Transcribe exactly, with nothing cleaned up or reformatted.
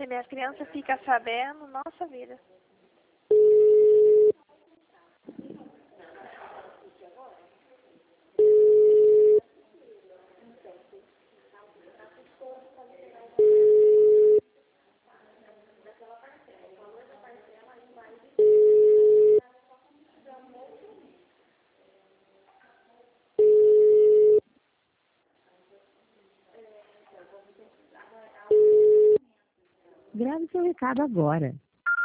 Se minha criança fica sabendo, nossa vida. Grave seu recado agora.